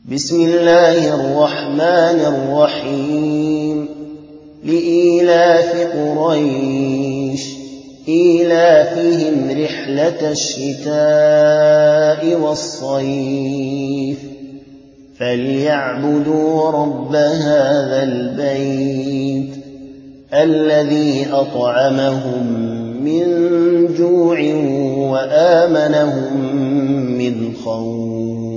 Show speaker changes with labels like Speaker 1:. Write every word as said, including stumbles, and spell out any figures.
Speaker 1: بسم الله الرحمن الرحيم لإيلاف قريش إيلافهم رحلة الشتاء والصيف فليعبدوا رب هذا البيت الذي أطعمهم من جوع وآمنهم من خوف